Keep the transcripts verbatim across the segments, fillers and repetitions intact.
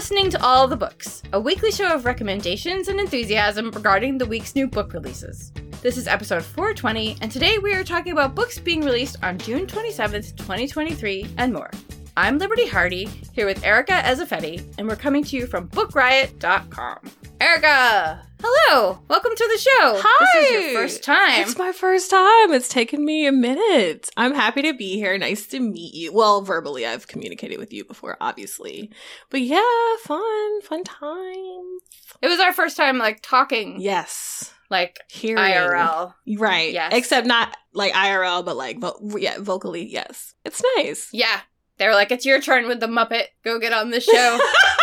listening to All the Books, a weekly show of recommendations and enthusiasm regarding the week's new book releases. This is episode four twenty, and today we are talking about books being released on June twenty-seventh, twenty twenty-three, and more. I'm Liberty Hardy, here with Erica Ezeifedi, and we're coming to you from book riot dot com. Erica! Hello! Welcome to the show! Hi! This is your first time. It's my first time. It's taken me a minute. I'm happy to be here. Nice to meet you. Well, verbally, I've communicated with you before, obviously. But yeah, fun, fun times. It was our first time, like, talking. Yes. Like, Hearing. I R L. Right. Yes. Except not, like, I R L, but, like, vo- yeah, vocally, yes. It's nice. Yeah. They were like, it's your turn with the Muppet. Go get on the show.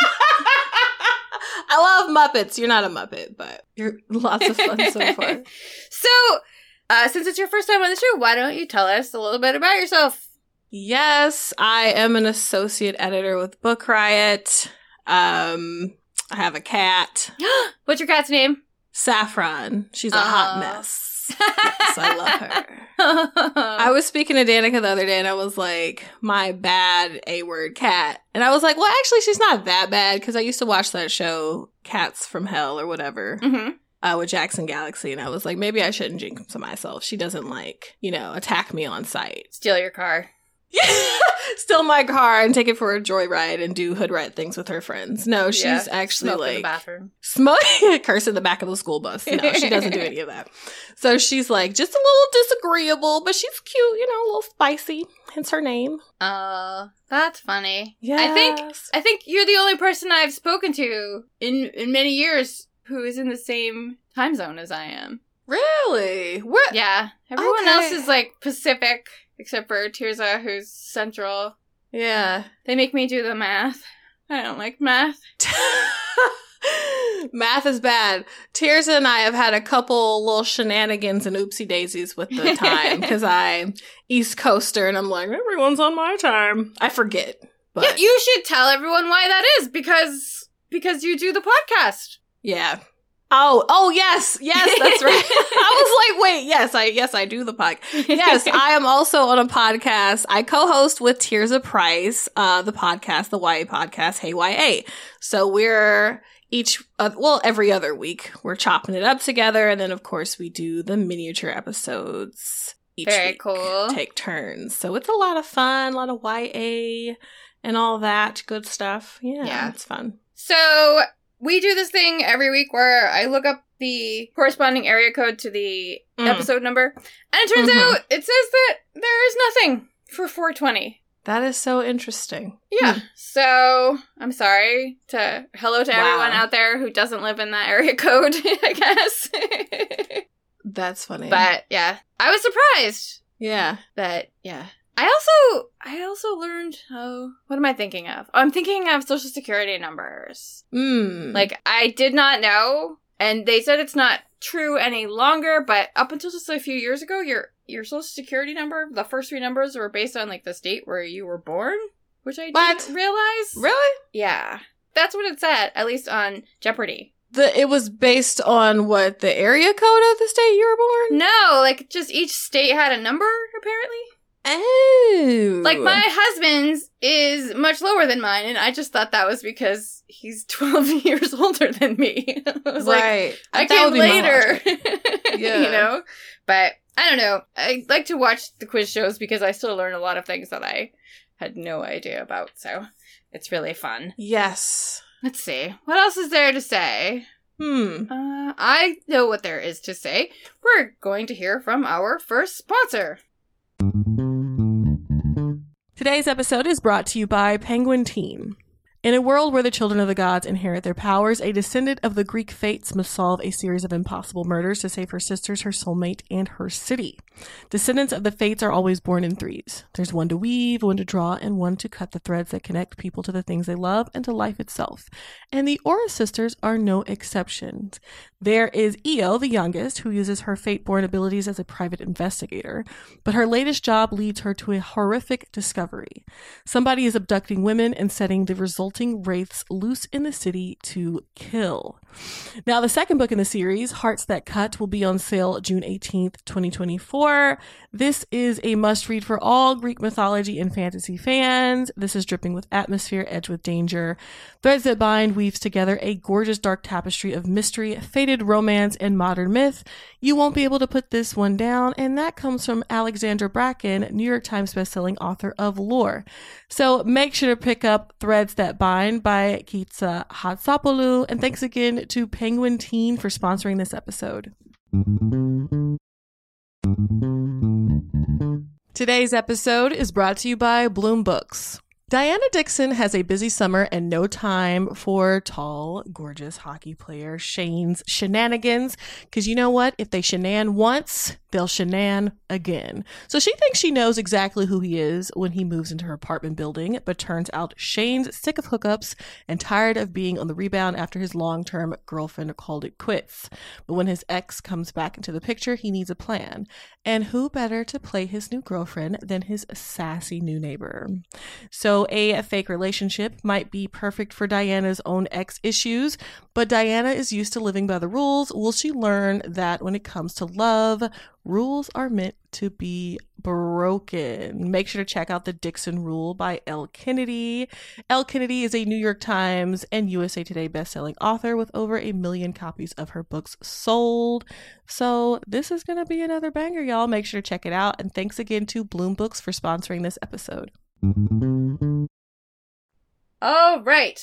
I love Muppets. You're not a Muppet, but you're lots of fun so far. So, uh, since it's your first time on the show, why don't you tell us a little bit about yourself? Yes, I am an associate editor with Book Riot. Um, I have a cat. What's your cat's name? Saffron. She's a uh. hot mess. Yes, I love her. I was speaking to Danica the other day, and I was like, my bad A-word cat. And I was like, well, actually, she's not that bad, because I used to watch that show, Cats from Hell, or whatever, mm-hmm. uh, with Jackson Galaxy, and I was like, maybe I shouldn't jinx to myself. She doesn't, like, you know, attack me on sight. Steal your car. Steal my car and take it for a joyride and do hood rat things with her friends. No, she's yeah, actually smoke like in the bathroom. Smoke curse in the back of the school bus. No, she doesn't do any of that. So she's like just a little disagreeable, but she's cute, you know, a little spicy. Hence her name. Uh, that's funny. Yes. I think I think you're the only person I've spoken to in in many years who is in the same time zone as I am. Really? What? Yeah. Everyone Okay. else is like Pacific, except for Tirza, who's Central. Yeah. They make me do the math. I don't like math. Math is bad. Tirza and I have had a couple little shenanigans and oopsie daisies with the time because I'm East Coaster and I'm like, everyone's on my time. I forget. But Yeah, you should tell everyone why that is because because you do the podcast. yeah. Oh, oh yes, yes, that's right. I was like, wait, yes, I yes, I do the podcast. Yes, I am also on a podcast. I co-host with Tirza Price, uh, the podcast, the Y A podcast, Hey Y A. So we're each, uh, well, every other week, we're chopping it up together, and then of course we do the miniature episodes each Very week. cool. Take turns. So it's a lot of fun, a lot of Y A and all that good stuff. Yeah, Yeah. it's fun. So we do this thing every week where I look up the corresponding area code to the Mm. episode number, and it turns Mhm. out it says that there is nothing for four twenty. That is so interesting. Yeah. Hmm. So I'm sorry to hello to Wow. everyone out there who doesn't live in that area code, I guess. That's funny. But yeah, I was surprised yeah. that yeah. I also I also learned oh what am I thinking of? Oh, I'm thinking of social security numbers. Mm. Like I did not know, and they said it's not true any longer, but up until just a few years ago, your your social security number, the first three numbers were based on like the state where you were born, which I What? didn't realize. Really? Yeah. That's what it said, at least on Jeopardy. The it was based on what, the area code of the state you were born? No, like just each state had a number, apparently. Oh. Like my husband's is much lower than mine, and I just thought that was because he's twelve years older than me. I was like, right. I That came would be my later. logic. Yeah. You know? But I don't know. I like to watch the quiz shows because I still learn a lot of things that I had no idea about. So it's really fun. Yes. Let's see. What else is there to say? Hmm. Uh, I know what there is to say. We're going to hear from our first sponsor. Today's episode is brought to you by Penguin Team. In a world where the children of the gods inherit their powers, a descendant of the Greek fates must solve a series of impossible murders to save her sisters, her soulmate, and her city. Descendants of the fates are always born in threes. There's one to weave, one to draw, and one to cut the threads that connect people to the things they love and to life itself. And the Aura sisters are no exceptions. There is Io, the youngest, who uses her fate-born abilities as a private investigator, but her latest job leads her to a horrific discovery. Somebody is abducting women and setting the resulting revolting wraiths loose in the city to kill. Now, the second book in the series, Hearts That Cut, will be on sale June eighteenth, twenty twenty-four. This is a must-read for all Greek mythology and fantasy fans. This is dripping with atmosphere, edged with danger. Threads That Bind weaves together a gorgeous dark tapestry of mystery, fated romance, and modern myth. You won't be able to put this one down, and that comes from Alexandra Bracken, New York Times bestselling author of Lore. So make sure to pick up Threads That Bind by Kitsa Hatsopoulou, and thanks again to Penguin Teen for sponsoring this episode. Today's episode is brought to you by Bloom Books. Diana Dixon has a busy summer and no time for tall, gorgeous hockey player Shane's shenanigans. Because you know what? If they shenan once, they'll shenan again. So she thinks she knows exactly who he is when he moves into her apartment building. But turns out Shane's sick of hookups and tired of being on the rebound after his long-term girlfriend called it quits. But when his ex comes back into the picture, he needs a plan. And who better to play his new girlfriend than his sassy new neighbor? So a fake relationship might be perfect for Diana's own ex issues, but Diana is used to living by the rules. Will she learn that when it comes to love, rules are meant to be broken? Make sure to check out The Dixon Rule by Elle Kennedy. Elle Kennedy is a New York Times and U S A Today bestselling author with over a million copies of her books sold. So this is going to be another banger, y'all. Make sure to check it out. And thanks again to Bloom Books for sponsoring this episode. All right,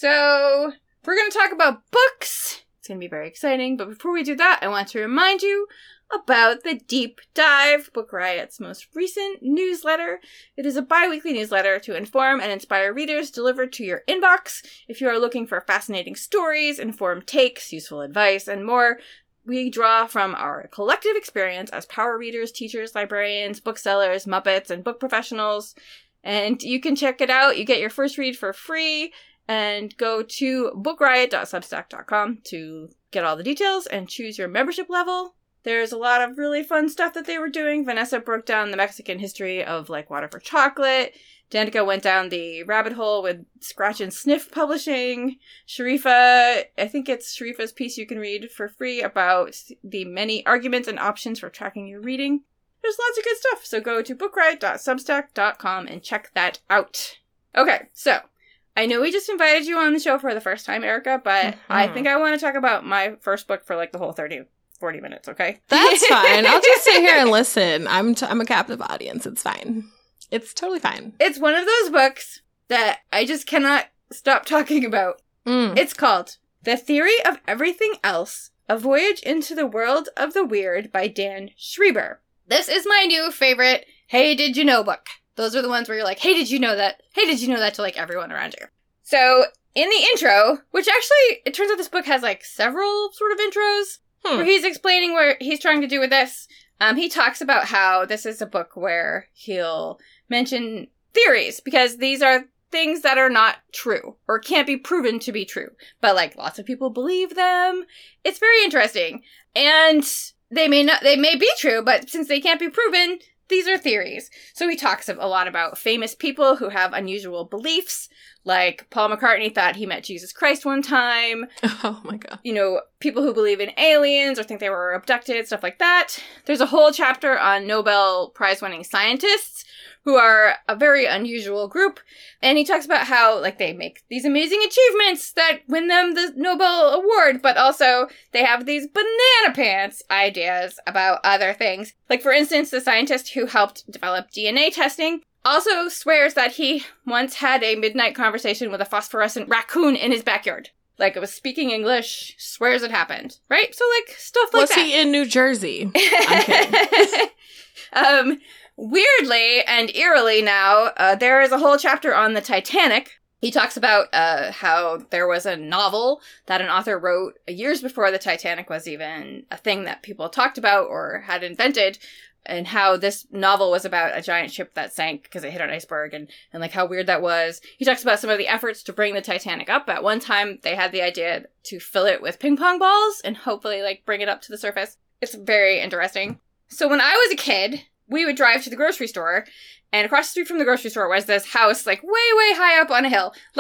so we're going to talk about books. It's going to be very exciting, but before we do that, I want to remind you about the Deep Dive, Book Riot's most recent newsletter. It is a bi-weekly newsletter to inform and inspire readers delivered to your inbox. If you are looking for fascinating stories, informed takes, useful advice, and more, we draw from our collective experience as power readers, teachers, librarians, booksellers, Muppets, and book professionals. And you can check it out. You get your first read for free. And go to book riot dot substack dot com to get all the details and choose your membership level. There's a lot of really fun stuff that they were doing. Vanessa broke down the Mexican history of, like, Water for Chocolate. Danica went down the rabbit hole with Scratch and Sniff Publishing. Sharifa, I think it's Sharifa's piece you can read for free about the many arguments and options for tracking your reading. There's lots of good stuff, so go to book riot dot substack dot com and check that out. Okay, so I know we just invited you on the show for the first time, Erica, but mm-hmm. I think I want to talk about my first book for like the whole thirty, forty minutes, okay? That's fine. I'll just sit here and listen. I'm t- I'm a captive audience. It's fine. It's totally fine. It's one of those books that I just cannot stop talking about. Mm. It's called The Theory of Everything Else, A Voyage into the World of the Weird by Dan Schreiber. This is my new favorite Hey Did You Know book. Those are the ones where you're like, hey, did you know that? Hey, did you know that to, like, everyone around you? So, in the intro, which actually, it turns out this book has, like, several sort of intros, hmm. where he's explaining what he's trying to do with this. Um, he talks about how this is a book where he'll mention theories, because these are things that are not true, or can't be proven to be true. But, like, lots of people believe them. It's very interesting. And they may not, they may be true, but since they can't be proven, these are theories. So he talks a lot about famous people who have unusual beliefs, like Paul McCartney thought he met Jesus Christ one time. Oh my god. You know, people who believe in aliens or think they were abducted, stuff like that. There's a whole chapter on Nobel Prize-winning scientists, who are a very unusual group. And he talks about how, like, they make these amazing achievements that win them the Nobel Award, but also they have these banana pants ideas about other things. Like, for instance, the scientist who helped develop D N A testing also swears that he once had a midnight conversation with a phosphorescent raccoon in his backyard. Like, it was speaking English, swears it happened. Right? So, like, stuff like was that. Was he in New Jersey? I'm kidding. um... Weirdly and eerily now, uh, there is a whole chapter on the Titanic. He talks about uh, how there was a novel that an author wrote years before the Titanic was even a thing that people talked about or had invented, and how this novel was about a giant ship that sank because it hit an iceberg, and, and like how weird that was. He talks about some of the efforts to bring the Titanic up. At one time, they had the idea to fill it with ping pong balls and hopefully like bring it up to the surface. It's very interesting. So when I was a kid, we would drive to the grocery store, and across the street from the grocery store was this house, like, way, way high up on a hill. Like,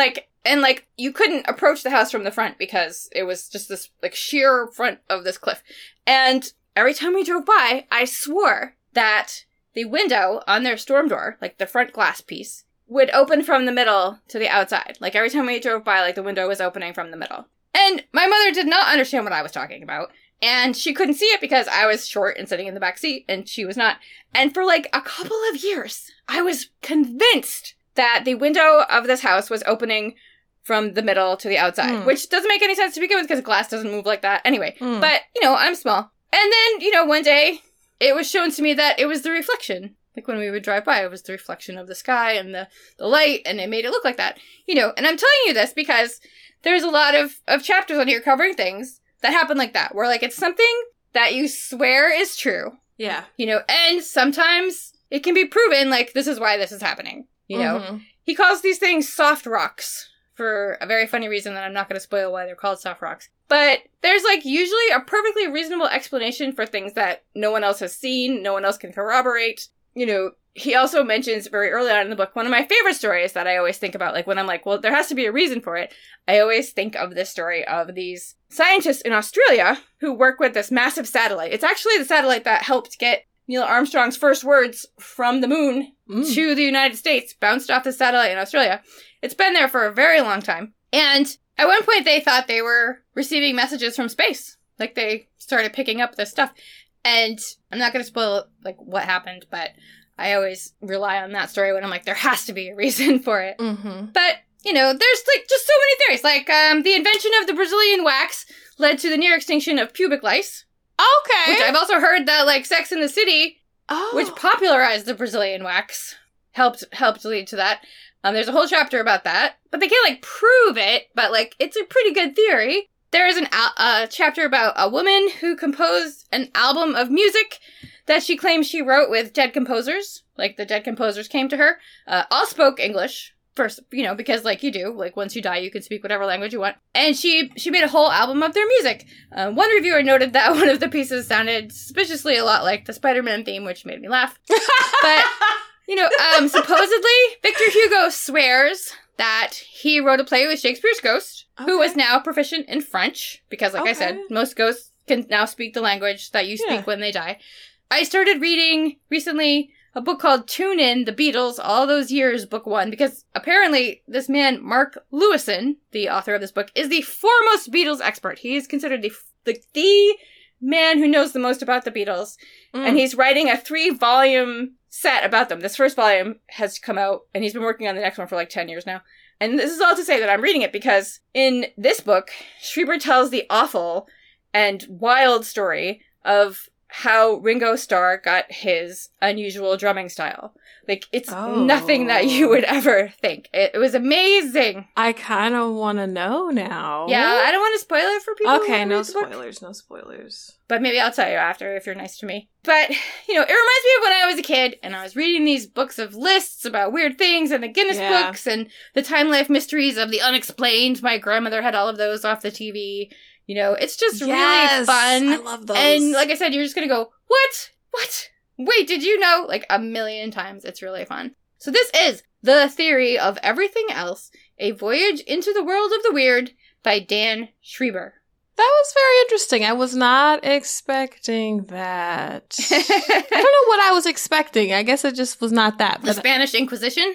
And, like, you couldn't approach the house from the front because it was just this, like, sheer front of this cliff. And every time we drove by, I swore that the window on their storm door, like the front glass piece, would open from the middle to the outside. Like, every time we drove by, like, the window was opening from the middle. And my mother did not understand what I was talking about. And she couldn't see it because I was short and sitting in the back seat, and she was not. And for, like, a couple of years, I was convinced that the window of this house was opening from the middle to the outside, mm. which doesn't make any sense to begin with because glass doesn't move like that anyway. Mm. But, you know, I'm small. And then, you know, one day it was shown to me that it was the reflection. Like when we would drive by, it was the reflection of the sky and the, the light, and it made it look like that. You know, and I'm telling you this because there's a lot of, of chapters on here covering things that happen like that, where like it's something that you swear is true. Yeah. You know, and sometimes it can be proven like this is why this is happening. You know, mm-hmm. He calls these things soft rocks. For a very funny reason that I'm not going to spoil why they're called soft rocks. But there's, like, usually a perfectly reasonable explanation for things that no one else has seen, no one else can corroborate. You know, he also mentions very early on in the book, one of my favorite stories that I always think about, like, when I'm like, well, there has to be a reason for it. I always think of this story of these scientists in Australia who work with this massive satellite. It's actually the satellite that helped get Neil Armstrong's first words from the moon mm. to the United States, bounced off the satellite in Australia. It's been there for a very long time. And at one point they thought they were receiving messages from space. Like they started picking up this stuff. And I'm not going to spoil like what happened, but I always rely on that story when I'm like, there has to be a reason for it. Mm-hmm. But, you know, there's like just so many theories. Like um, the invention of the Brazilian wax led to the near extinction of pubic lice. Okay. Which I've also heard that like Sex and the City, oh. which popularized the Brazilian wax, helped helped lead to that. Um, there's a whole chapter about that, but they can't, like, prove it, but, like, it's a pretty good theory. There is a al- uh, chapter about a woman who composed an album of music that she claims she wrote with dead composers. Like, the dead composers came to her. Uh, all spoke English, first, you know, because, like, you do. Like, once you die, you can speak whatever language you want. And she, she made a whole album of their music. Uh, one reviewer noted that one of the pieces sounded suspiciously a lot like the Spider-Man theme, which made me laugh. But... You know, um, supposedly, Victor Hugo swears that he wrote a play with Shakespeare's ghost, okay. who is now proficient in French, because like okay. I said, most ghosts can now speak the language that you speak yeah. when they die. I started reading recently a book called Tune In, The Beatles, All Those Years, Book One, because apparently this man, Mark Lewison, the author of this book, is the foremost Beatles expert. He is considered the, the, the man who knows the most about the Beatles, mm. and he's writing a three-volume set about them. This first volume has come out, and he's been working on the next one for like ten years now. And this is all to say that I'm reading it because in this book, Schreiber tells the awful and wild story of how Ringo Starr got his unusual drumming style. Like, it's oh. nothing that you would ever think. It, it was amazing. I kind of want to know now. Yeah, I don't want to spoil it for people. Okay, no spoilers, no spoilers. But maybe I'll tell you after if you're nice to me. But, you know, it reminds me of when I was a kid and I was reading these books of lists about weird things and the Guinness yeah. books and the time life mysteries of the unexplained. My grandmother had all of those off the T V. You know, it's just yes, really fun. I love those. And like I said, you're just going to go, what? What? Wait, did you know? Like a million times. It's really fun. So this is The Theory of Everything Else, A Voyage into the World of the Weird by Dan Schreiber. That was very interesting. I was not expecting that. I don't know what I was expecting. I guess it just was not that. The Spanish Inquisition?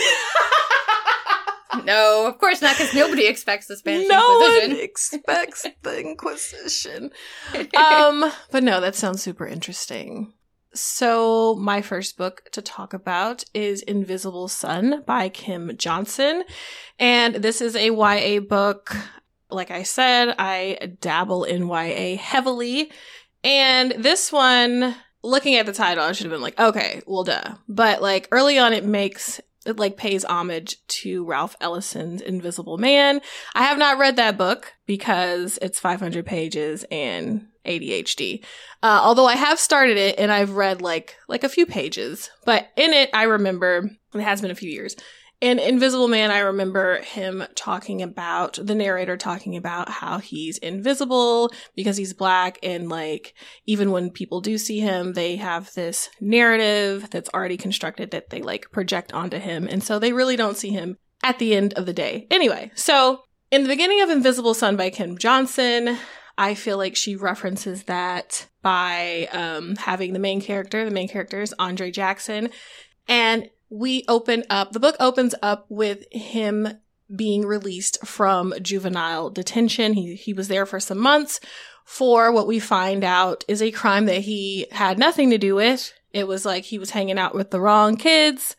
No, of course not, because nobody expects the Spanish no Inquisition. No one expects the Inquisition. Um, but no, that sounds super interesting. So my first book to talk about is Invisible Sun by Kim Johnson. And this is a Y A book. Like I said, I dabble in Y A heavily. And this one, looking at the title, I should have been like, okay, well, duh. But like early on, it makes, it like pays homage to Ralph Ellison's Invisible Man. I have not read that book because it's five hundred pages and A D H D. Uh, although I have started it and I've read like, like a few pages, but in it, I remember, it has been a few years. In Invisible Man, I remember him talking about, the narrator talking about how he's invisible because he's black, and like, even when people do see him, they have this narrative that's already constructed that they like project onto him, and so they really don't see him at the end of the day. Anyway, so in the beginning of Invisible Sun by Kim Johnson, I feel like she references that by um, having the main character, the main character is Andre Jackson. And we open up, the book opens up with him being released from juvenile detention. He he was there for some months for what we find out is a crime that he had nothing to do with. It was like he was hanging out with the wrong kids.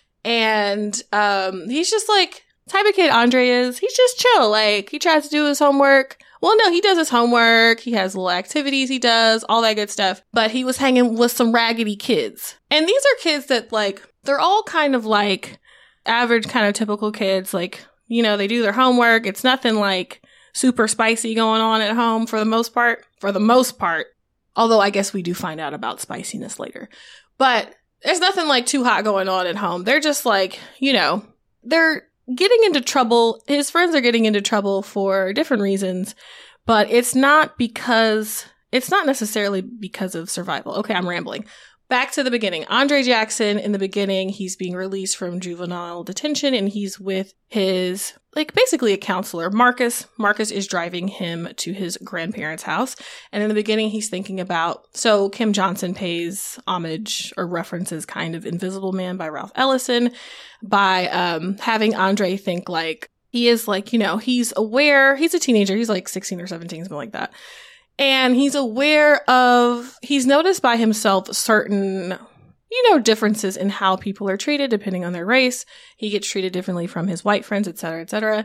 And um, he's just like, type of kid Andre is, he's just chill. Like, he tries to do his homework. Well, no, he does his homework. He has little activities he does, all that good stuff. But he was hanging with some raggedy kids. And these are kids that, like, they're all kind of like average kind of typical kids. Like, you know, they do their homework. It's nothing like super spicy going on at home for the most part. For the most part. Although I guess we do find out about spiciness later. But there's nothing like too hot going on at home. They're just like, you know, they're getting into trouble. His friends are getting into trouble for different reasons, but it's not because, it's not necessarily because of survival. Okay, I'm rambling. Back to the beginning. Andre Jackson, in the beginning, he's being released from juvenile detention and he's with his, like, basically a counselor, Marcus. Marcus is driving him to his grandparents' house. And in the beginning, he's thinking about, so Kim Johnson pays homage or references kind of Invisible Man by Ralph Ellison by um, having Andre think like, he is like, you know, he's aware, he's a teenager, he's like sixteen or seventeen, something like that. And he's aware of, he's noticed by himself certain, you know, differences in how people are treated depending on their race. He gets treated differently from his white friends, et cetera, et cetera.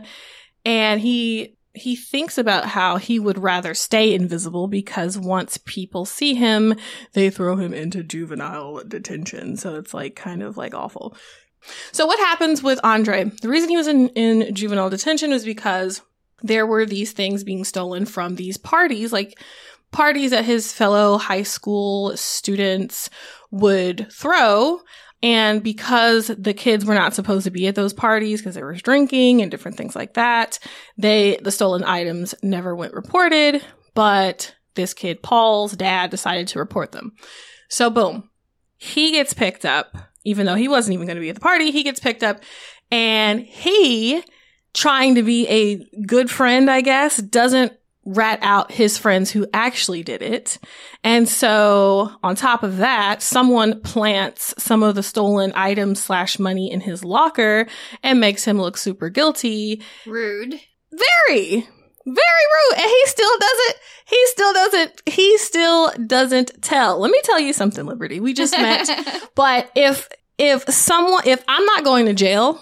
And he, he thinks about how he would rather stay invisible because once people see him, they throw him into juvenile detention. So it's like kind of like awful. So what happens with Andre? The reason he was in, in juvenile detention was because there were these things being stolen from these parties, like parties that his fellow high school students would throw. And because the kids were not supposed to be at those parties because there was drinking and different things like that, they, the stolen items never went reported, but this kid, Paul's dad, decided to report them. So boom, he gets picked up, even though he wasn't even going to be at the party, he gets picked up and he, trying to be a good friend, I guess, doesn't rat out his friends who actually did it. And so on top of that, someone plants some of the stolen items slash money in his locker and makes him look super guilty. Rude. Very, very rude. And he still doesn't, he still doesn't, he still doesn't tell. Let me tell you something, Liberty. We just met. But if, If someone, if I'm not going to jail,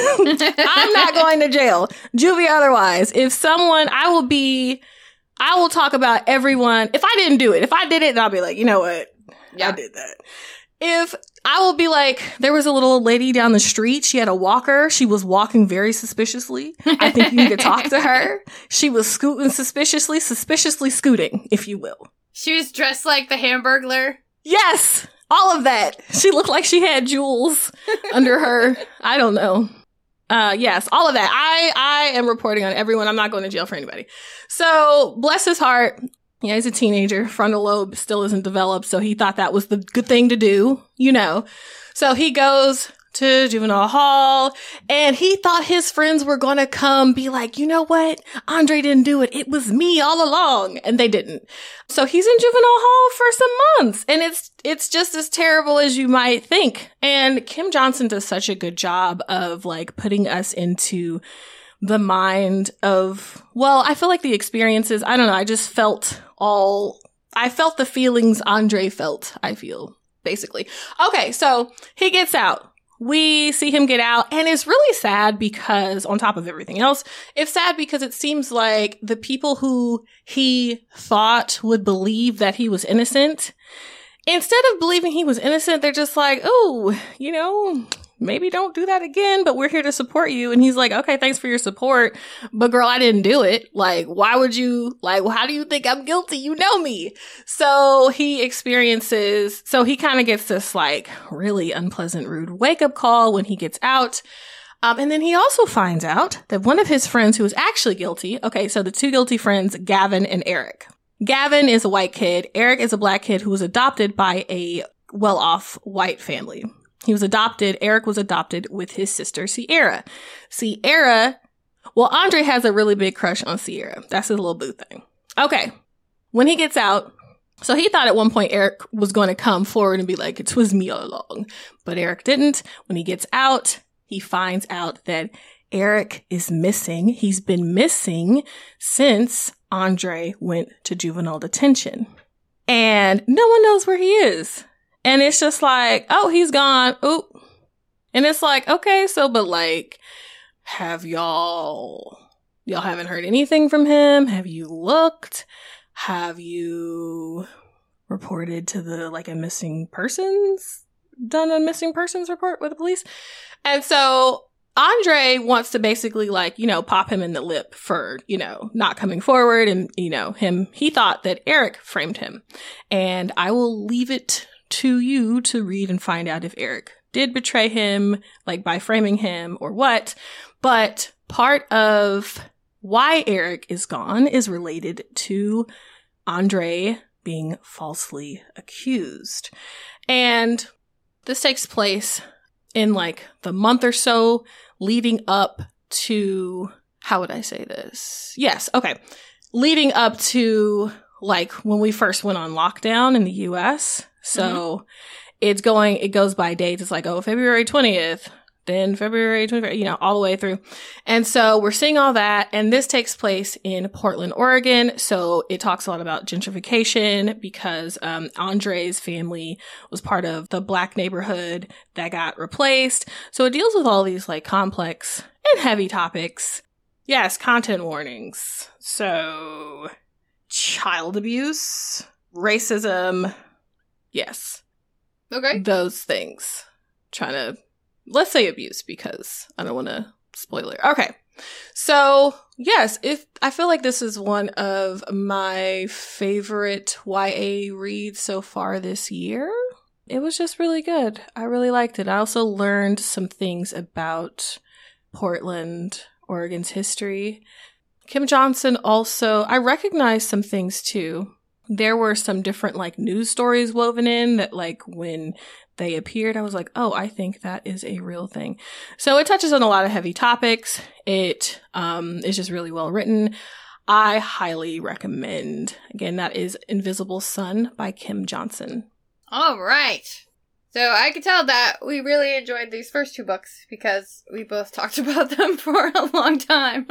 I'm not going to jail, juvie otherwise. If someone, I will be, I will talk about everyone. If I didn't do it, if I did it, then I'll be like, you know what? Yeah. I did that. If I will be like, there was a little lady down the street. She had a walker. She was walking very suspiciously. I think you need to talk to her. She was scooting suspiciously, suspiciously scooting, if you will. She was dressed like the Hamburglar. Yes. All of that. She looked like she had jewels under her. I don't know. Uh, yes, all of that. I, I am reporting on everyone. I'm not going to jail for anybody. So, bless his heart. Yeah, he's a teenager. Frontal lobe still isn't developed. So he thought that was the good thing to do, you know. So he goes to juvenile hall and he thought his friends were going to come be like, you know what? Andre didn't do it. It was me all along. And they didn't. So he's in juvenile hall for some months and it's, it's just as terrible as you might think. And Kim Johnson does such a good job of like putting us into the mind of, well, I feel like the experiences, I don't know. I just felt all, I felt the feelings Andre felt, I feel basically. Okay. So he gets out. We see him get out and it's really sad because on top of everything else, it's sad because it seems like the people who he thought would believe that he was innocent, instead of believing he was innocent, they're just like, oh, you know, maybe don't do that again, but we're here to support you. And he's like, okay, thanks for your support. But girl, I didn't do it. Like, why would you, like, well, how do you think I'm guilty? You know me. So he experiences, so he kind of gets this like really unpleasant, rude wake up call when he gets out. Um, and then he also finds out that one of his friends who is actually guilty. Okay. So the two guilty friends, Gavin and Eric. Gavin is a white kid. Eric is a black kid who was adopted by a well-off white family. He was adopted. Eric was adopted with his sister, Sierra. Sierra, well, Andre has a really big crush on Sierra. That's his little boo thing. Okay. When he gets out, so he thought at one point Eric was going to come forward and be like, it was me all along. But Eric didn't. When he gets out, he finds out that Eric is missing. He's been missing since Andre went to juvenile detention. And no one knows where he is. And it's just like, oh, he's gone. Oop. And it's like, okay, so, but like, have y'all, y'all haven't heard anything from him? Have you looked? Have you reported to the, like, a missing persons, done a missing persons report with the police? And so Andre wants to basically, like, you know, pop him in the lip for, you know, not coming forward. And, you know, him, he thought that Eric framed him. And I will leave it to you to read and find out if Eric did betray him, like by framing him or what. But part of why Eric is gone is related to Andre being falsely accused. And this takes place in like the month or so leading up to, how would I say this? Yes, okay. Leading up to like when we first went on lockdown in the U S. So mm-hmm. it's going, it goes by dates. It's like, oh, February twentieth, then February twenty-fifth, you know, all the way through. And so we're seeing all that. And this takes place in Portland, Oregon. So it talks a lot about gentrification because um, Andre's family was part of the Black neighborhood that got replaced. So it deals with all these like complex and heavy topics. Yes, content warnings. So child abuse, racism. Yes. Okay. Those things. Trying to, let's say abuse because I don't want to spoil it. Okay. So, yes, if I feel like this is one of my favorite Y A reads so far this year. It was just really good. I really liked it. I also learned some things about Portland, Oregon's history. Kim Johnson also, I recognized some things too. There were some different like news stories woven in that like when they appeared, I was like, oh, I think that is a real thing. So it touches on a lot of heavy topics. It um, is just really well written. I highly recommend. Again, that is Invisible Sun by Kim Johnson. All right. So I could tell that we really enjoyed these first two books because we both talked about them for a long time.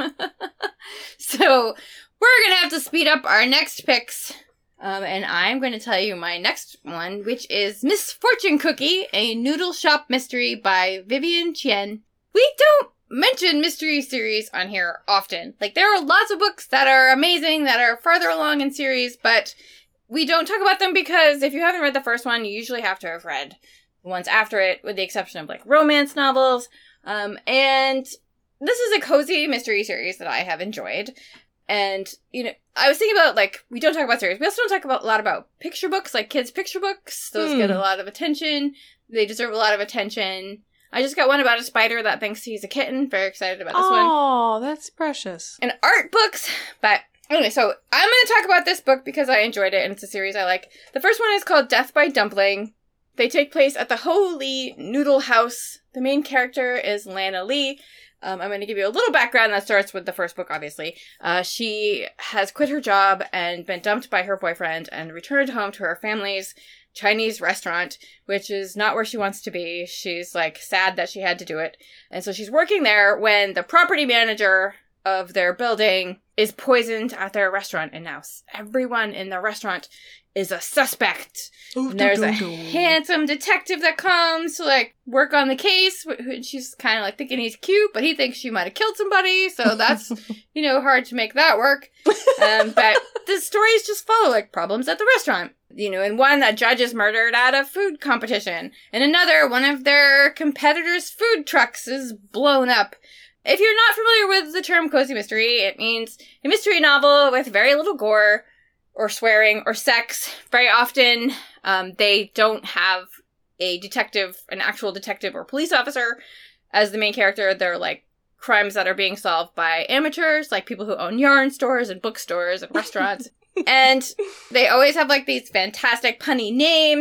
So we're going to have to speed up our next picks. Um, and I'm going to tell you my next one, which is Miss Fortune Cookie, a noodle shop mystery by Vivian Chien. We don't mention mystery series on here often. Like, there are lots of books that are amazing, that are farther along in series, but we don't talk about them because if you haven't read the first one, you usually have to have read the ones after it, with the exception of, like, romance novels. Um, and this is a cozy mystery series that I have enjoyed. And, you know, I was thinking about, like, we don't talk about series. We also don't talk about a lot about picture books, like kids' picture books. Those hmm. get a lot of attention. They deserve a lot of attention. I just got one about a spider that thinks he's a kitten. Very excited about this oh, one. Oh, that's precious. And art books. But anyway, so I'm going to talk about this book because I enjoyed it, and it's a series I like. The first one is called Death by Dumpling. They take place at the Ho Lee Noodle House. The main character is Lana Lee. Um, I'm going to give you a little background that starts with the first book, obviously. Uh, she has quit her job and been dumped by her boyfriend and returned home to her family's Chinese restaurant, which is not where she wants to be. She's, like, sad that she had to do it. And so she's working there when the property manager of their building is poisoned at their restaurant. And now everyone in the restaurant is a suspect. Ooh, and there's do, do, do. a handsome detective that comes to, like, work on the case. She's kind of, like, thinking he's cute, but he thinks she might have killed somebody. So that's, you know, hard to make that work. Um, but the stories just follow, like, problems at the restaurant. You know, in one, a judge is murdered at a food competition. In another, one of their competitors' food trucks is blown up. If you're not familiar with the term cozy mystery, it means a mystery novel with very little gore or swearing or sex. Very often, um, they don't have a detective, an actual detective or police officer as the main character. They're, like, crimes that are being solved by amateurs, like people who own yarn stores and bookstores and restaurants. And they always have, like, these fantastic punny names.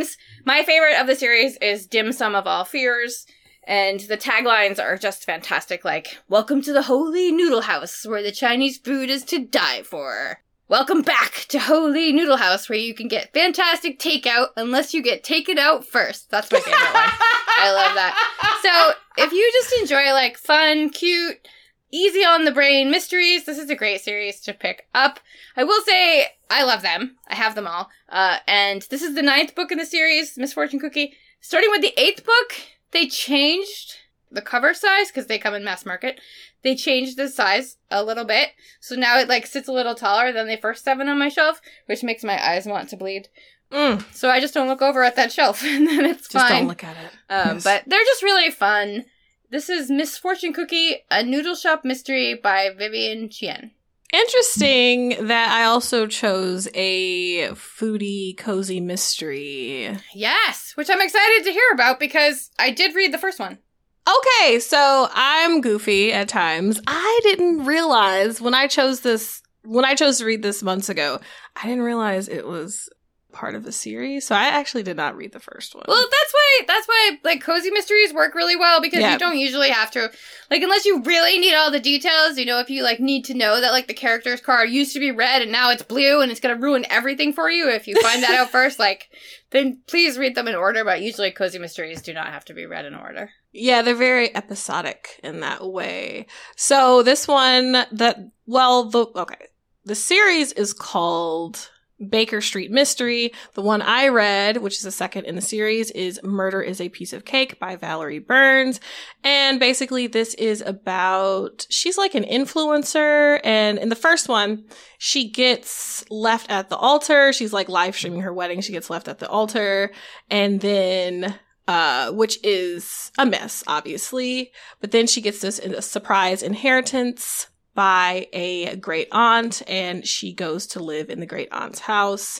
My favorite of the series is Dim Sum of All Fears. And the taglines are just fantastic, like, welcome to the Holy Noodle House, where the Chinese food is to die for. Welcome back to Holy Noodle House, where you can get fantastic takeout unless you get taken out first. That's my favorite one. I love that. So, if you just enjoy, like, fun, cute, easy on the brain mysteries, this is a great series to pick up. I will say, I love them. I have them all. Uh, and this is the ninth book in the series, Miss Fortune Cookie. Starting with the eighth book, they changed the cover size, because they come in mass market. They changed the size a little bit. So now it, like, sits a little taller than the first seven on my shelf, which makes my eyes want to bleed. Mm. So I just don't look over at that shelf, and then it's just fine. Just don't look at it. Um, yes. But they're just really fun. This is Miss Fortune Cookie, a noodle shop mystery by Vivian Chien. Interesting that I also chose a foodie cozy mystery. Yes, which I'm excited to hear about because I did read the first one. Okay, so I'm goofy at times. I didn't realize when I chose this, when I chose to read this months ago, I didn't realize it was part of the series. So I actually did not read the first one. Well, that's why, that's why, like, cozy mysteries work really well because yeah. you don't usually have to, like, unless you really need all the details, you know, if you, like, need to know that, like, the character's card used to be red and now it's blue and it's going to ruin everything for you if you find that out first, like, then please read them in order, but usually cozy mysteries do not have to be read in order. Yeah, they're very episodic in that way. So this one, that, well, the, okay, the series is called Baker Street Mystery. The one I read, which is the second in the series, is Murder is a Piece of Cake by Valerie Burns. And basically this is about, she's like an influencer, and in the first one, she gets left at the altar. She's like live streaming her wedding. She gets left at the altar, and then Uh, which is a mess, obviously. But then she gets this a surprise inheritance by a great aunt, and she goes to live in the great aunt's house.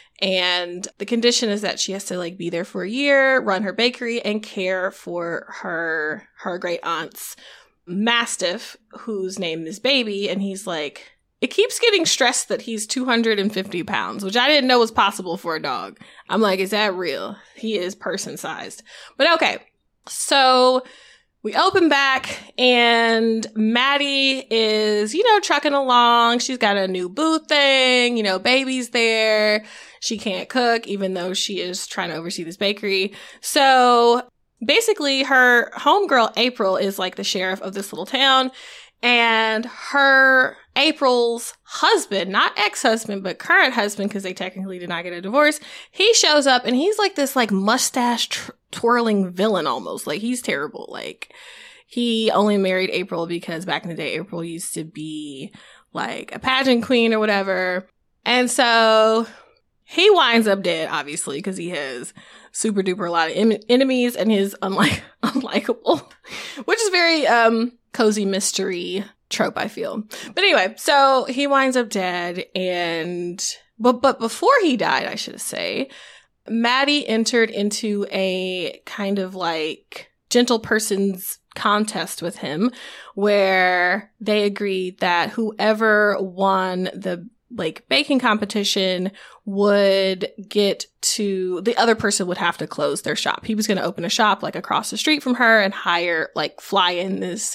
And the condition is that she has to like be there for a year, run her bakery, and care for her her great aunt's mastiff, whose name is Baby. And he's like, it keeps getting stressed that he's two hundred fifty pounds, which I didn't know was possible for a dog. I'm like, is that real? He is person-sized. But okay, so we open back, and Maddie is, you know, trucking along. She's got a new boo thing. You know, Baby's there. She can't cook, even though she is trying to oversee this bakery. So basically, her homegirl, April, is like the sheriff of this little town. And her, April's husband, not ex-husband, but current husband, because they technically did not get a divorce, he shows up, and he's like this like mustache tr- twirling villain almost. Like, he's terrible. Like, he only married April because back in the day, April used to be like a pageant queen or whatever. And so he winds up dead, obviously, because he has super duper a lot of em- enemies and he's unlike unlikable, which is very um cozy mystery trope, I feel. But anyway, so he winds up dead, and but but before he died, I should say, Maddie entered into a kind of like gentle person's contest with him, where they agreed that whoever won the like baking competition would get to, the other person would have to close their shop. He was going to open a shop like across the street from her and hire, like fly in this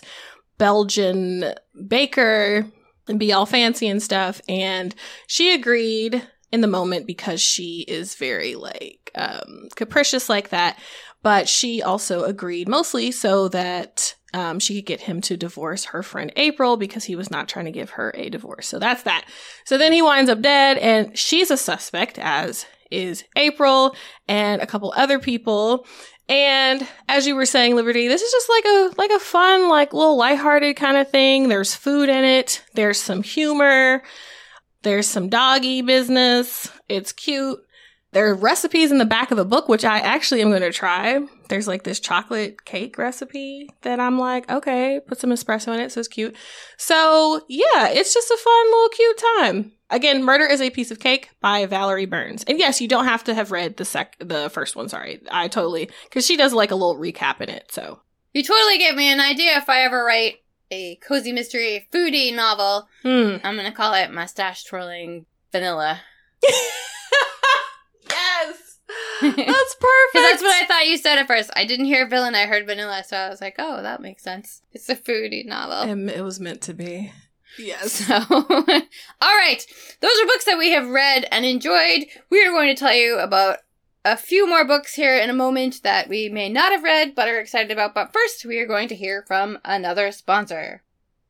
Belgian baker and be all fancy and stuff. And she agreed in the moment because she is very like um, capricious like that. But she also agreed mostly so that um, she could get him to divorce her friend April because he was not trying to give her a divorce. So that's that. So then he winds up dead, and she's a suspect, as is April and a couple other people. And as you were saying, Liberty, this is just like a like a fun, like little lighthearted kind of thing. There's food in it. There's some humor. There's some doggy business. It's cute. There are recipes in the back of the book, which I actually am going to try. There's like this chocolate cake recipe that I'm like, okay, put some espresso in it, so it's cute. So yeah, it's just a fun little cute time. Again, Murder is a Piece of Cake by Valerie Burns. And yes, you don't have to have read the sec the first one, sorry. I totally, because she does like a little recap in it, so. You totally gave me an idea if I ever write a cozy mystery foodie novel. Hmm. I'm going to call it Mustache Twirling Vanilla. Yes! perfect. Because that's what I thought you said at first. I didn't hear villain, I heard vanilla, so I was like, oh, that makes sense. It's a foodie novel. And it was meant to be. Yes. So, all right. Those are books that we have read and enjoyed. We are going to tell you about a few more books here in a moment that we may not have read but are excited about. But first, we are going to hear from another sponsor.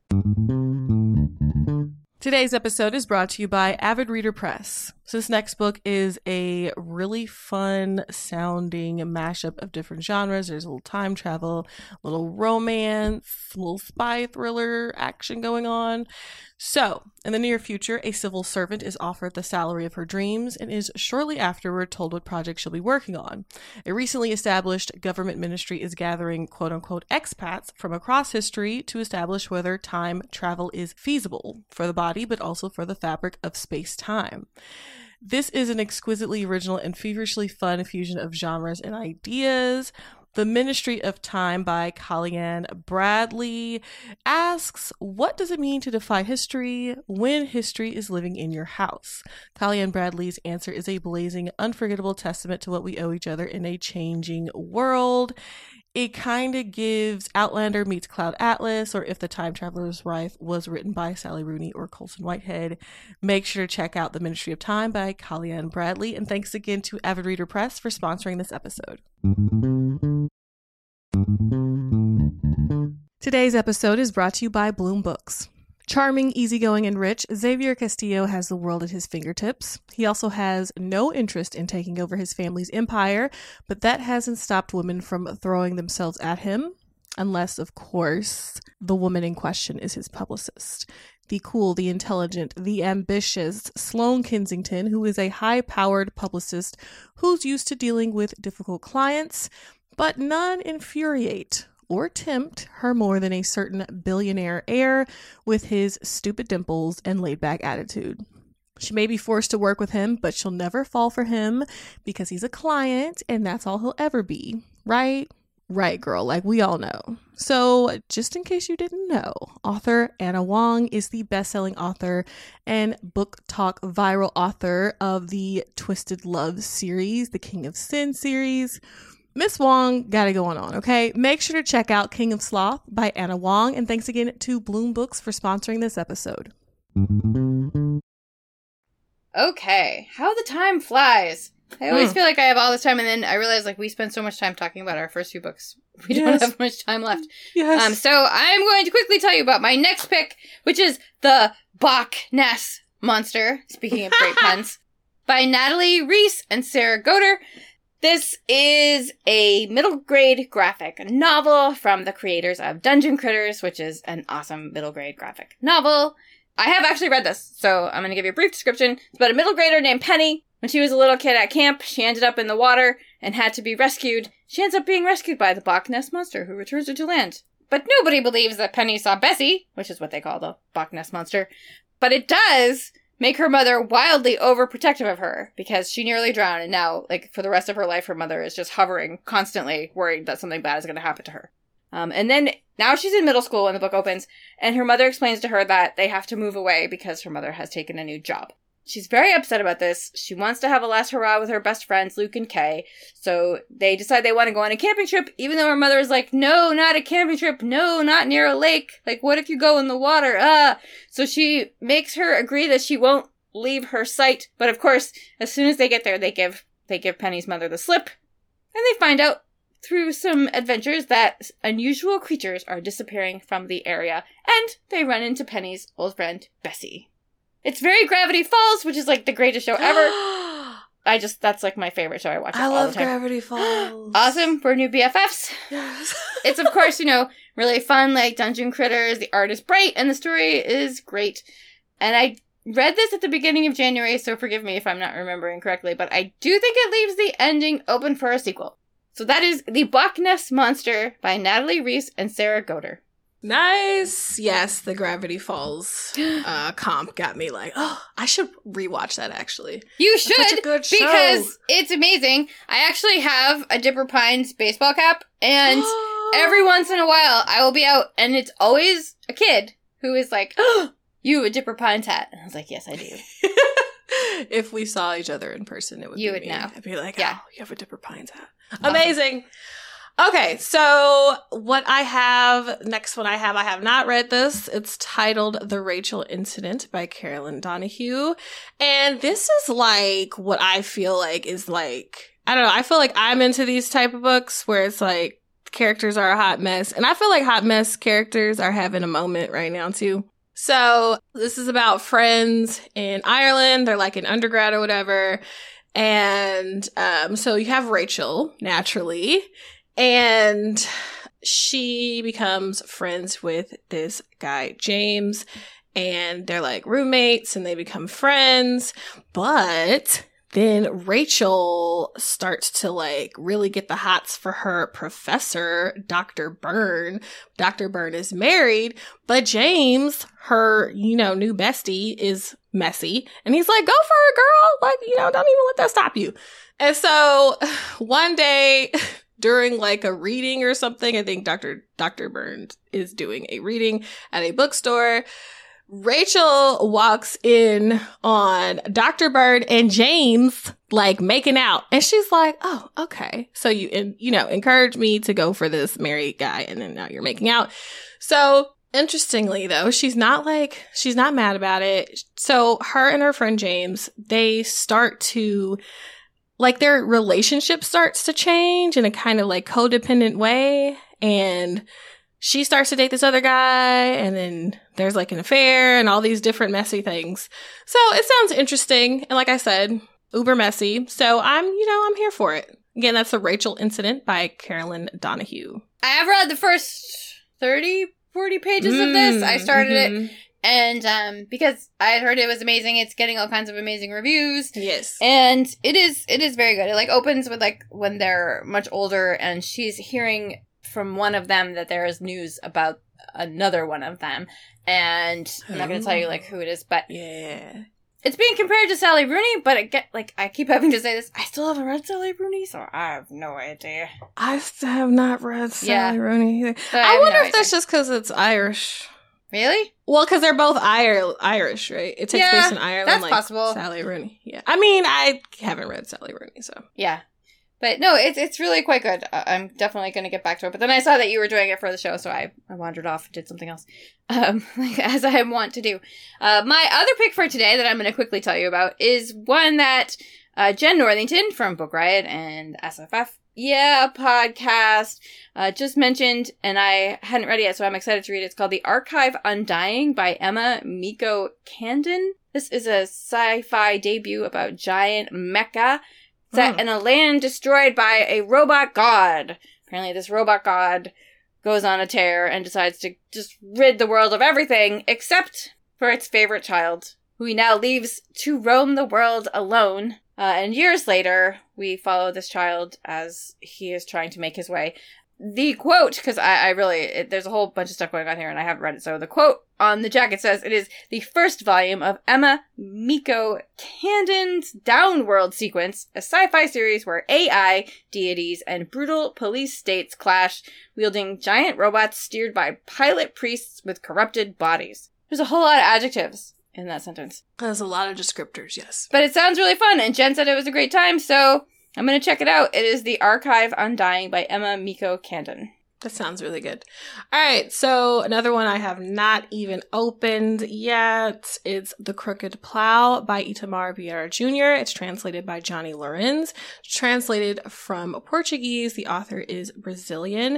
Today's episode is brought to you by Avid Reader Press. So this next book is a really fun sounding mashup of different genres. There's a little time travel, a little romance, a little spy thriller action going on. So, in the near future, a civil servant is offered the salary of her dreams and is shortly afterward told what project she'll be working on. A recently established government ministry is gathering quote-unquote expats from across history to establish whether time travel is feasible for the body, but also for the fabric of space-time. This is an exquisitely original and feverishly fun fusion of genres and ideas. The Ministry of Time by Kalyan Bradley asks, what does it mean to defy history when history is living in your house? Kalyan Bradley's answer is a blazing, unforgettable testament to what we owe each other in a changing world. It kind of gives Outlander meets Cloud Atlas, or If the Time Traveler's Wife was written by Sally Rooney or Colson Whitehead. Make sure to check out The Ministry of Time by Kalyan Bradley. And thanks again to Avid Reader Press for sponsoring this episode. Today's episode is brought to you by Bloom Books. Charming, easygoing, and rich, Xavier Castillo has the world at his fingertips. He also has no interest in taking over his family's empire, but that hasn't stopped women from throwing themselves at him, unless, of course, the woman in question is his publicist. The cool, the intelligent, the ambitious Sloane Kensington, who is a high-powered publicist who's used to dealing with difficult clients, but none infuriate or tempt her more than a certain billionaire heir with his stupid dimples and laid-back attitude. She may be forced to work with him, but she'll never fall for him because he's a client and that's all he'll ever be. Right? Right, girl. Like we all know. So just in case you didn't know, author Anna Wong is the best-selling author and Book Talk viral author of the Twisted Love series, the King of Sin series. Miss Wong got it going on, okay? Make sure to check out King of Sloth by Anna Wong, and thanks again to Bloom Books for sponsoring this episode. Okay, how the time flies. I always Hmm. feel like I have all this time, and then I realize like we spend so much time talking about our first few books. We Yes. don't have much time left. Yes. Um, so I'm going to quickly tell you about my next pick, which is The Bach Ness Monster, speaking of great puns, by Natalie Reese and Sarah Goder. This is a middle grade graphic novel from the creators of Dungeon Critters, which is an awesome middle grade graphic novel. I have actually read this, so I'm going to give you a brief description. It's about a middle grader named Penny. When she was a little kid at camp, she ended up in the water and had to be rescued. She ends up being rescued by the Bach Ness Monster, who returns her to land. But nobody believes that Penny saw Bessie, which is what they call the Bach Ness Monster. But it does make her mother wildly overprotective of her because she nearly drowned, and now, like, for the rest of her life, her mother is just hovering, constantly worried that something bad is going to happen to her. Um, and then, now she's in middle school when the book opens, and her mother explains to her that they have to move away because her mother has taken a new job. She's very upset about this. She wants to have a last hurrah with her best friends, Luke and Kay, so they decide they want to go on a camping trip, even though her mother is like, no, not a camping trip, no, not near a lake, like, what if you go in the water, ah! So she makes her agree that she won't leave her sight, but of course, as soon as they get there, they give, they give Penny's mother the slip, and they find out through some adventures that unusual creatures are disappearing from the area, and they run into Penny's old friend, Bessie. It's very Gravity Falls, which is like the greatest show ever. I just, that's like my favorite show. I watch it I all love the time. Gravity Falls. Awesome. We're new B F Fs. Yes. It's, of course, you know, really fun, like Dungeon Critters. The art is bright, and the story is great. And I read this at the beginning of January, so forgive me if I'm not remembering correctly, but I do think it leaves the ending open for a sequel. So that is The Bach Ness Monster by Natalie Reese and Sarah Goder. Nice. Yes, the Gravity Falls uh, comp got me like, oh, I should rewatch that actually. You That's should, such a good show. because it's amazing. I actually have a Dipper Pines baseball cap, and every once in a while I will be out, and it's always a kid who is like, oh, you have a Dipper Pines hat. And I was like, yes, I do. If we saw each other in person, it would You be would me. know. I'd be like, Yeah. oh, you have a Dipper Pines hat. Awesome. Amazing. Okay, so what I have, next one I have, I have not read this. It's titled The Rachel Incident by Carolyn Donahue. And this is like what I feel like is like, I don't know, I feel like I'm into these type of books where it's like characters are a hot mess. And I feel like hot mess characters are having a moment right now too. So this is about friends in Ireland. They're like in undergrad or whatever. And um, so you have Rachel, naturally. And she becomes friends with this guy, James, and they're like roommates and they become friends. But then Rachel starts to like really get the hots for her professor, Doctor Byrne. Doctor Byrne is married, but James, her, you know, new bestie, is messy. And he's like, go for it, girl. Like, you know, don't even let that stop you. And so one day, during like a reading or something, I think Doctor Doctor Byrne is doing a reading at a bookstore. Rachel walks in on Doctor Byrne and James like making out, and she's like, "Oh, okay. So you and you know encouraged me to go for this married guy, and then now you're making out." So interestingly, though, she's not like she's not mad about it. So her and her friend James, they start to. Like, their relationship starts to change in a kind of, like, codependent way. And she starts to date this other guy. And then there's, like, an affair and all these different messy things. So it sounds interesting. And like I said, uber messy. So I'm, you know, I'm here for it. Again, that's The Rachel Incident by Carolyn Donahue. I have read the first thirty, forty pages Mm, of this. I started mm-hmm. it. And um, because I had heard it was amazing, it's getting all kinds of amazing reviews. Yes. And it is it is very good. It like opens with like when they're much older and she's hearing from one of them that there is news about another one of them. And I'm not going to tell you like who it is, but yeah. It's being compared to Sally Rooney, but it get like I keep having to say this. I still haven't read Sally Rooney, so I have no idea. I still have not read Sally Yeah. Rooney either. So I I, have wonder no if that's just because it's Irish. Really? Well, because they're both Ir- Irish, right? It takes Yeah, place in Ireland. that's like possible. Sally Rooney. Yeah. I mean, I haven't read Sally Rooney, so. Yeah. But no, it's it's really quite good. Uh, I'm definitely going to get back to it. But then I saw that you were doing it for the show, so I, I wandered off and did something else, um, like, as I want to do. Uh, my other pick for today that I'm going to quickly tell you about is one that uh, Jen Northington from Book Riot and S F F, yeah, podcast, uh, just mentioned, and I hadn't read it yet, so I'm excited to read it. It's called The Archive Undying by Emma Miko Candon. This is a sci-fi debut about giant mecha set Hmm. in a land destroyed by a robot god. Apparently this robot god goes on a tear and decides to just rid the world of everything except for its favorite child, who he now leaves to roam the world alone. Uh, and years later, we follow this child as he is trying to make his way. The quote, because I, I really, it, there's a whole bunch of stuff going on here and I haven't read it, so the quote on the jacket says, it is the first volume of Emma Miko Candon's Downworld Sequence, a sci-fi series where A I, deities, and brutal police states clash, wielding giant robots steered by pilot priests with corrupted bodies. There's a whole lot of adjectives in that sentence. There's a lot of descriptors, yes. But it sounds really fun, and Jen said it was a great time, so I'm going to check it out. It is The Archive Undying by Emma Miko Candon. That sounds really good. All right, so another one I have not even opened yet. It's The Crooked Plow by Itamar Vieira Junior It's translated by Johnny Lorenz. Translated from Portuguese. The author is Brazilian.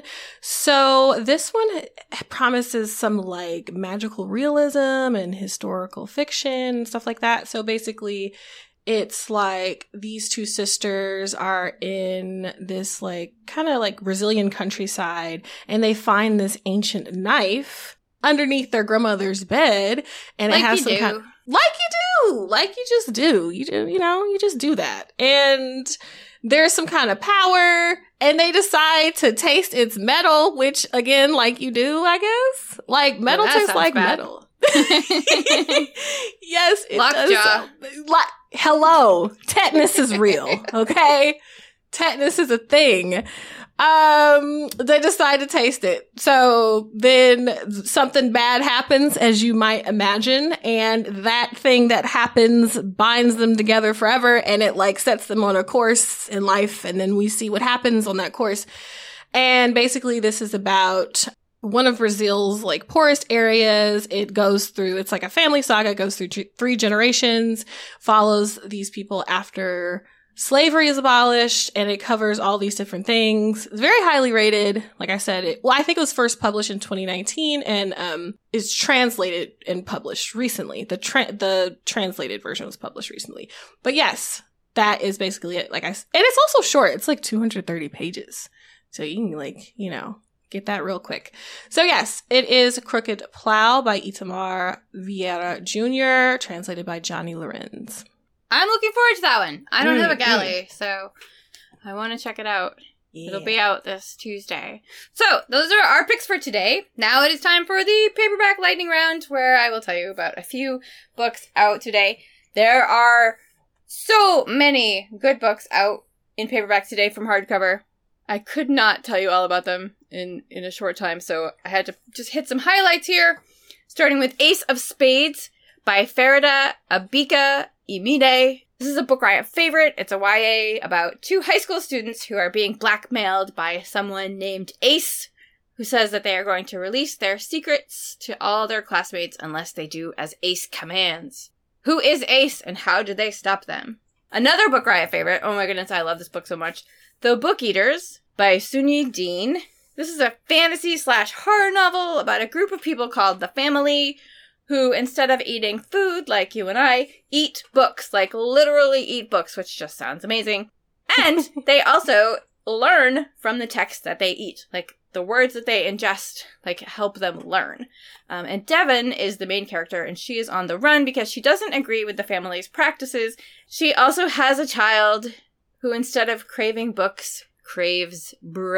So this one promises some like magical realism and historical fiction and stuff like that. So basically, it's like these two sisters are in this like kind of like Brazilian countryside and they find this ancient knife underneath their grandmother's bed and Like it has you some do. kind like you do like you just do you do you know you just do that and there's some kind of power and they decide to taste its metal, which again like you do I guess like metal that tastes sounds like bad. metal. Yes, it Lockjaw. does. Like, hello, tetanus is real, okay? tetanus is a thing, um, they decide to taste it. So then something bad happens, as you might imagine, and that thing that happens binds them together forever, and it like sets them on a course in life, and then we see what happens on that course. And basically this is about one of Brazil's like poorest areas. It goes through, it's like a family saga, it goes through g- three generations, follows these people after slavery is abolished, and it covers all these different things. It's very highly rated. Like I said, it, well, I think it was first published in twenty nineteen and um is translated and published recently. The tra- the translated version was published recently. But yes, that is basically it. Like I, and it's also short. It's like two hundred thirty pages. So you can like, you know, get that real quick. So yes, it is Crooked Plow by Itamar Vieira Junior, translated by Johnny Lorenz. I'm looking forward to that one. I don't Mm, have a galley, so I want to check it out. Yeah. It'll be out this Tuesday. So, those are our picks for today. Now it is time for the paperback lightning round, where I will tell you about a few books out today. There are so many good books out in paperback today from hardcover. I could not tell you all about them in, in a short time, so I had to just hit some highlights here. Starting with Ace of Spades by Farida Abika Imide. This is a Book Riot favorite. It's a Y A about two high school students who are being blackmailed by someone named Ace, who says that they are going to release their secrets to all their classmates unless they do as Ace commands. Who is Ace, and how did they stop them? Another Book Riot favorite, oh my goodness, I love this book so much, The Book Eaters by Sunyi Dean. This is a fantasy slash horror novel about a group of people called The Family, who, instead of eating food like you and I, eat books, like literally eat books, which just sounds amazing. And they also learn from the text that they eat, like the words that they ingest, like help them learn. Um, and Devon is the main character, and she is on the run because she doesn't agree with the family's practices. She also has a child who, instead of craving books, craves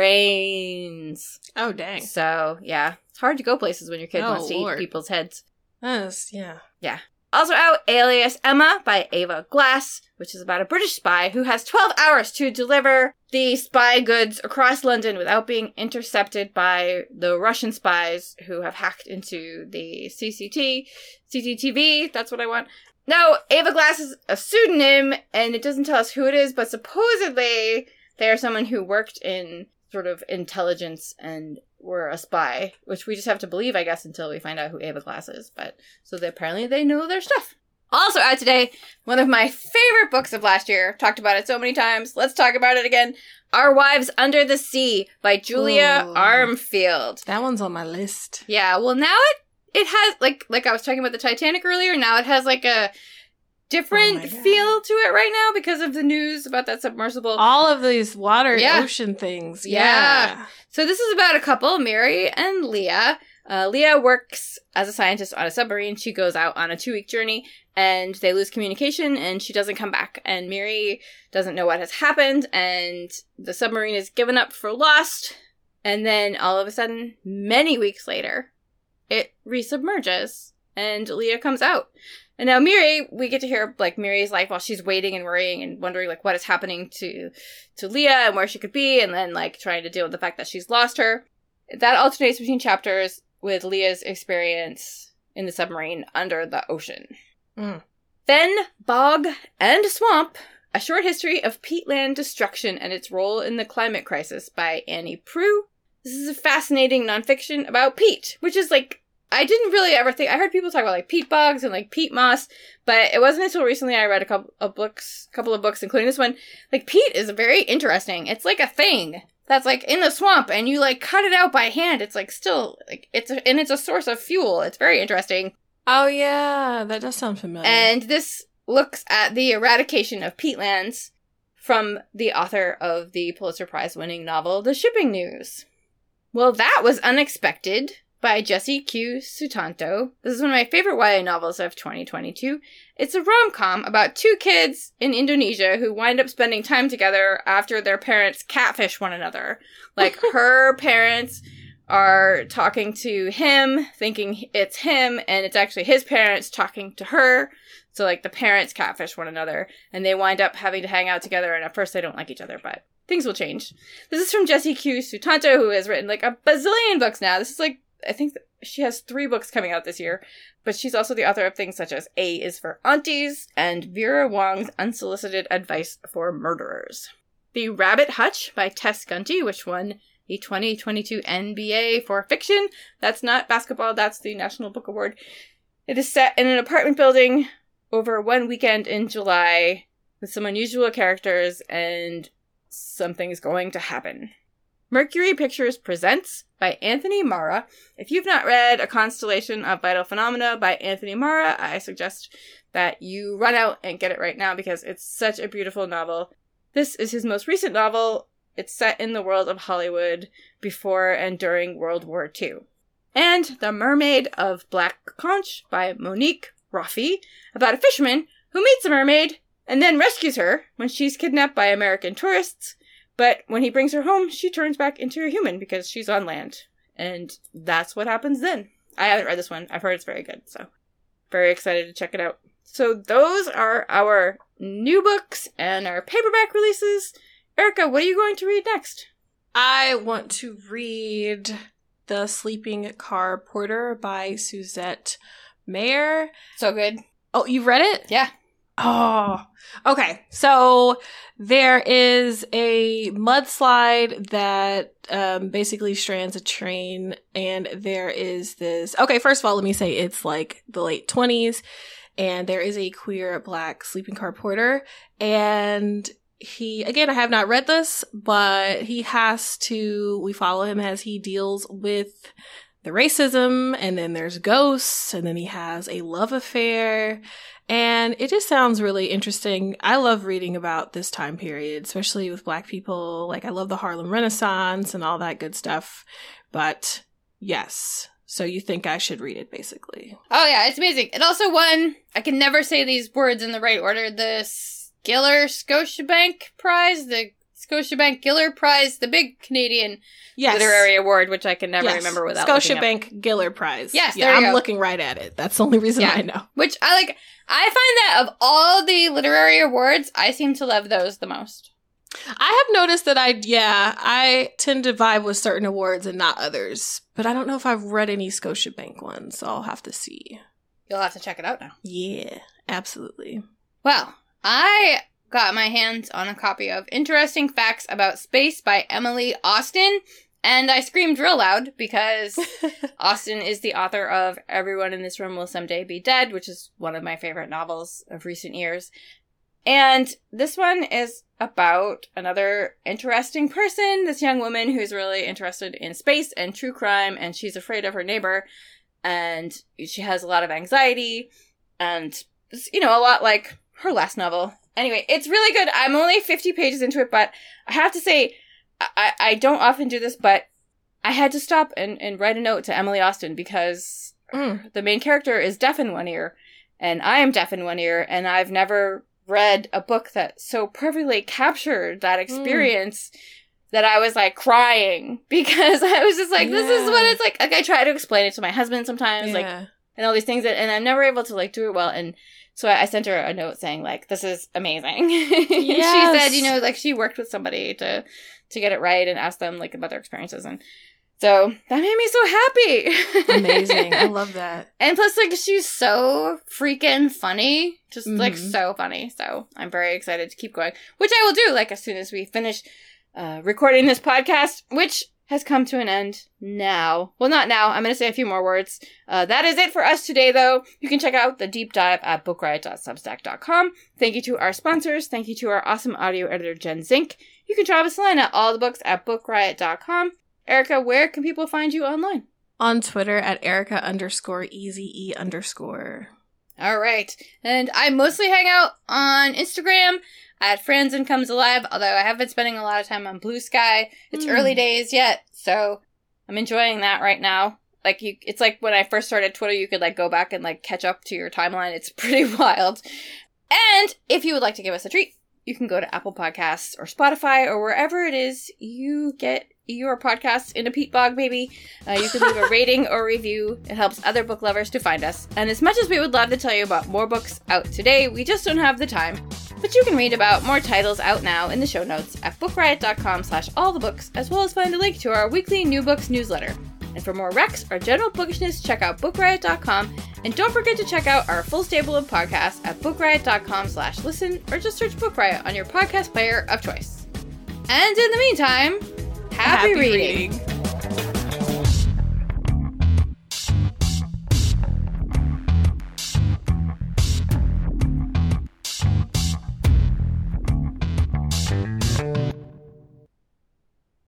brains. Oh, dang. So, yeah, it's hard to go places when your kid Oh, wants to Lord. eat people's heads. Yes, yeah. Yeah. Also out, Alias Emma by Ava Glass, which is about a British spy who has twelve hours to deliver the spy goods across London without being intercepted by the Russian spies who have hacked into the C C T, C C T V, that's what I want. No, Ava Glass is a pseudonym, and it doesn't tell us who it is, but supposedly they are someone who worked in sort of intelligence and were a spy, which we just have to believe, I guess, until we find out who Ava Glass is. But so they, apparently they know their stuff. Also out today, one of my favorite books of last year. Talked about it so many times. Let's talk about it again. Our Wives Under the Sea by Julia Ooh. Armfield. That one's on my list. Yeah, well now it it has, like, like I was talking about the Titanic earlier, now it has like a different Oh my God. feel to it right now because of the news about that submersible. All of these water, Yeah. ocean things. Yeah. Yeah. So this is about a couple, Mary and Leah. Uh, Leah works as a scientist on a submarine. She goes out on a two-week journey, and they lose communication, and she doesn't come back. And Mary doesn't know what has happened, and the submarine is given up for lost. And then all of a sudden, many weeks later, it resubmerges, and Leah comes out. And now Miri, we get to hear, like, Miri's life while she's waiting and worrying and wondering, like, what is happening to to Leah and where she could be, and then, like, trying to deal with the fact that she's lost her. That alternates between chapters with Leah's experience in the submarine under the ocean. Mm. Then, Bog and Swamp, A Short History of Peatland Destruction and Its Role in the Climate Crisis by Annie Proulx. This is a fascinating nonfiction about peat, which is, like, I didn't really ever think, I heard people talk about, like, peat bogs and, like, peat moss, but it wasn't until recently I read a couple of books, couple of books, including this one. Like, peat is very interesting. It's like a thing that's, like, in the swamp, and you, like, cut it out by hand. It's, like, still, like, it's, a, and it's a source of fuel. It's very interesting. Oh, yeah. That does sound familiar. And this looks at the eradication of peatlands from the author of the Pulitzer Prize-winning novel, The Shipping News. Well, that was unexpected. By Jessie Q. Sutanto. This is one of my favorite Y A novels of twenty twenty-two. It's a rom-com about two kids in Indonesia who wind up spending time together after their parents catfish one another. Like, her parents are talking to him, thinking it's him, and it's actually his parents talking to her. So, like, the parents catfish one another, and they wind up having to hang out together, and at first they don't like each other, but things will change. This is from Jessie Q. Sutanto, who has written, like, a bazillion books now. This is, like, I think she has three books coming out this year, but she's also the author of things such as A is for Aunties and Vera Wong's Unsolicited Advice for Murderers. The Rabbit Hutch by Tess Gunty, which won the twenty twenty-two N B A for fiction. That's not basketball, that's the National Book Award. It is set in an apartment building over one weekend in July with some unusual characters, and something's going to happen. Mercury Pictures presents by Anthony Marra. If you've not read A Constellation of Vital Phenomena by Anthony Marra, I suggest that you run out and get it right now because it's such a beautiful novel. This is his most recent novel. It's set in the world of Hollywood before and during World War Two. And The Mermaid of Black Conch by Monique Roffey, about a fisherman who meets a mermaid and then rescues her when she's kidnapped by American tourists. But when he brings her home, she turns back into a human because she's on land. And that's what happens then. I haven't read this one. I've heard it's very good, so very excited to check it out. So those are our new books and our paperback releases. Erica, what are you going to read next? I want to read The Sleeping Car Porter by Suzette Mayer. So good. Oh, you read it? Yeah. Oh, okay. So there is a mudslide that um, basically strands a train, and there is this. Okay, first of all, let me say it's like the late twenties, and there is a queer black sleeping car porter, and he, again, I have not read this, but he has to, we follow him as he deals with the racism, and then there's ghosts, and then he has a love affair. And it just sounds really interesting. I love reading about this time period, especially with Black people. Like, I love the Harlem Renaissance and all that good stuff. But, yes. So you think I should read it, basically. Oh, yeah, it's amazing. It also won, I can never say these words in the right order, the Skiller Scotiabank Prize, the Scotiabank Giller Prize, the big Canadian yes. literary award, which I can never yes. remember without Scotiabank Giller Prize. Yes, yeah, there you I'm go. looking right at it. That's the only reason yeah. I know. Which I like. I find that of all the literary awards, I seem to love those the most. I have noticed that I, yeah, I tend to vibe with certain awards and not others. But I don't know if I've read any Scotiabank ones, so I'll have to see. You'll have to check it out now. Yeah, absolutely. Well, I got my hands on a copy of Interesting Facts About Space by Emily Austin, and I screamed real loud because Austin is the author of Everyone in This Room Will Someday Be Dead, which is one of my favorite novels of recent years. And this one is about another interesting person, this young woman who's really interested in space and true crime, and she's afraid of her neighbor, and she has a lot of anxiety, and, you know, a lot like her last novel. Anyway, it's really good. I'm only fifty pages into it, but I have to say, I, I don't often do this, but I had to stop and, and write a note to Emily Austin because mm. the main character is deaf in one ear, and I am deaf in one ear, and I've never read a book that so perfectly captured that experience mm. that I was, like, crying because I was just like, yeah. this is what it's like. Like, I try to explain it to my husband sometimes, yeah. like, and all these things, that, and I'm never able to, like, do it well, and so I sent her a note saying, like, this is amazing. Yes. She said, you know, like, she worked with somebody to to get it right and ask them, like, about their experiences. And so that made me so happy. Amazing. I love that. And plus, like, she's so freaking funny. Just, mm-hmm. like, so funny. So I'm very excited to keep going, which I will do, like, as soon as we finish uh, recording this podcast, which has come to an end now. Well, not now. I'm going to say a few more words. Uh, that is it for us today, though. You can check out the deep dive at book riot dot substack dot com. Thank you to our sponsors. Thank you to our awesome audio editor, Jen Zink. You can drop us a line at all the books at book riot dot com. Erica, where can people find you online? On Twitter at Erica underscore easy e underscore. All right. And I mostly hang out on Instagram at Franzen Comes Alive, although I have been spending a lot of time on Blue Sky. It's mm. early days yet, so I'm enjoying that right now. Like, you, it's like when I first started Twitter, you could, like, go back and, like, catch up to your timeline. It's pretty wild. And if you would like to give us a treat, you can go to Apple Podcasts or Spotify or wherever it is you get your podcasts in a peat bog, maybe. Uh, you can leave a rating or review. It helps other book lovers to find us. And as much as we would love to tell you about more books out today, we just don't have the time. But you can read about more titles out now in the show notes at bookriot.com slash all the books, as well as find a link to our weekly New Books newsletter. And for more recs or general bookishness, check out book riot dot com. And don't forget to check out our full stable of podcasts at bookriot.com slash listen, or just search Book Riot on your podcast player of choice. And in the meantime, happy, happy reading. reading.